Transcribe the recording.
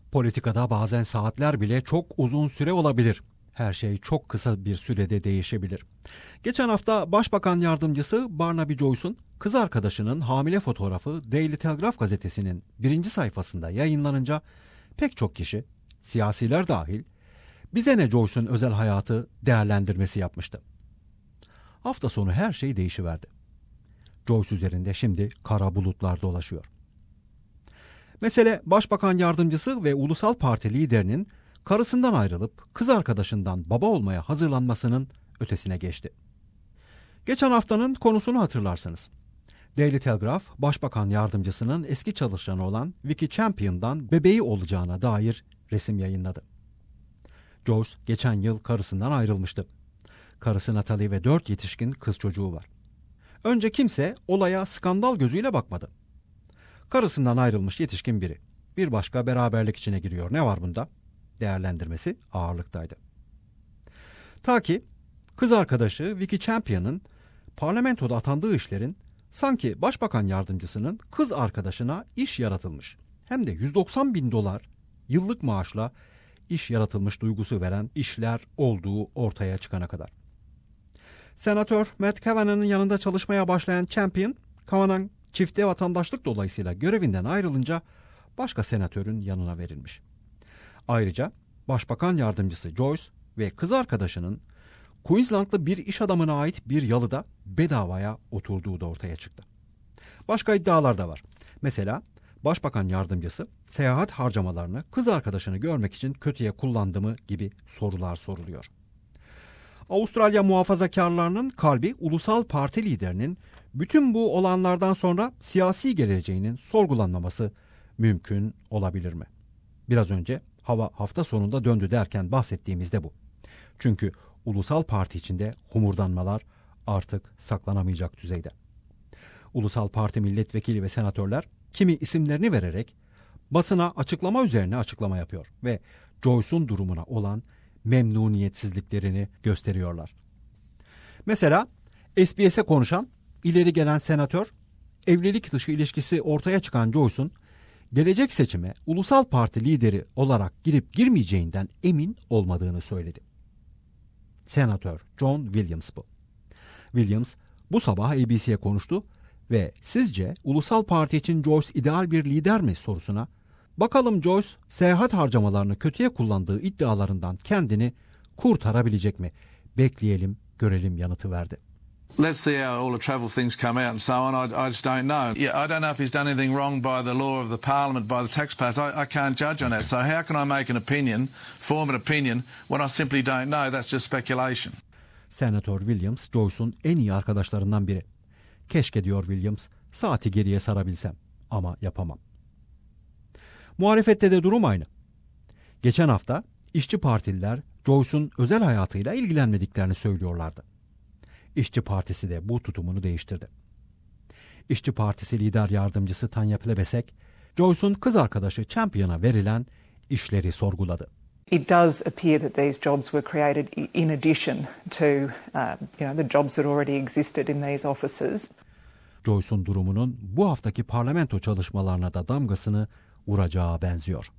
Politikada bazen saatler bile çok uzun süre olabilir. Her şey çok kısa bir sürede değişebilir. Geçen hafta Başbakan Yardımcısı Barnaby Joyce'un kız arkadaşının hamile fotoğrafı Daily Telegraph gazetesinin 1. sayfasında yayınlanınca pek çok kişi, siyasiler dahil, bize ne Joyce'un özel hayatı değerlendirmesi yapmıştı. Hafta sonu her şey değişiverdi. Joyce üzerinde şimdi kara bulutlar dolaşıyor. Mesele Başbakan Yardımcısı ve Ulusal Parti liderinin karısından ayrılıp kız arkadaşından baba olmaya hazırlanmasının ötesine geçti. Geçen haftanın konusunu hatırlarsınız. Daily Telegraph, Başbakan Yardımcısının eski çalışanı olan Vicky Champion'dan bebeği olacağına dair resim yayınladı. Joyce geçen yıl karısından ayrılmıştı. Karısı Natalie ve 4 yetişkin kız çocuğu var. Önce kimse olaya skandal gözüyle bakmadı. Karısından ayrılmış yetişkin biri. Bir başka beraberlik içine giriyor. Ne var bunda? Değerlendirmesi ağırlıktaydı. Ta ki kız arkadaşı Vicky Champion'ın parlamentoda atandığı işlerin sanki Başbakan Yardımcısının kız arkadaşına iş yaratılmış, hem de $190.000 yıllık maaşla iş yaratılmış duygusu veren işler olduğu ortaya çıkana kadar. Senatör Matt Cavanaugh'ın yanında çalışmaya başlayan Champion, Cavanagh çifte vatandaşlık dolayısıyla görevinden ayrılınca başka senatörün yanına verilmiş. Ayrıca Başbakan Yardımcısı Joyce ve kız arkadaşının Queenslandlı bir iş adamına ait bir yalıda bedavaya oturduğu da ortaya çıktı. Başka iddialar da var. Mesela Başbakan Yardımcısı seyahat harcamalarını kız arkadaşını görmek için kötüye kullandı mı gibi sorular soruluyor. Avustralya muhafazakarlarının kalbi Ulusal Parti liderinin bütün bu olanlardan sonra siyasi geleceğinin sorgulanmaması mümkün olabilir mi? Biraz önce hava hafta sonunda döndü derken bahsettiğimizde bu. Çünkü Ulusal Parti içinde homurdanmalar artık saklanamayacak düzeyde. Ulusal Parti milletvekili ve senatörler kimi isimlerini vererek basına açıklama üzerine açıklama yapıyor ve Joyce'un durumuna olan memnuniyetsizliklerini gösteriyorlar. Mesela SBS'e konuşan ileri gelen senatör, evlilik dışı ilişkisi ortaya çıkan Joyce'un gelecek seçime Ulusal Parti lideri olarak girip girmeyeceğinden emin olmadığını söyledi. Senatör John Williams bu. Williams bu sabah ABC'ye konuştu ve sizce Ulusal Parti için Joyce ideal bir lider mi sorusuna bakalım Joyce seyahat harcamalarını kötüye kullandığı iddialarından kendini kurtarabilecek mi? Bekleyelim, görelim yanıtı verdi. Let's see how all the travel things come out and so on. I just don't know. Yeah, I don't know if he's done anything wrong by the law of the parliament, by the taxpayers. I can't judge on that. So how can I make an opinion, form an opinion, when I simply don't know? That's just speculation. Senatör Williams, Joyce'un en iyi arkadaşlarından biri. Keşke diyor Williams, saati geriye sarabilsem ama yapamam. Muhalefette de durum aynı. Geçen hafta işçi partililer Joyce'un özel hayatıyla ilgilenmediklerini söylüyorlardı. İşçi Partisi de bu tutumunu değiştirdi. İşçi Partisi lider yardımcısı Tanya Plibersek, Joyce'un kız arkadaşı Champion'a verilen işleri sorguladı. It does appear that these jobs were created in addition to the jobs that already existed in these offices. Joyce'un durumunun bu haftaki parlamento çalışmalarına da damgasını vuracağı benziyor.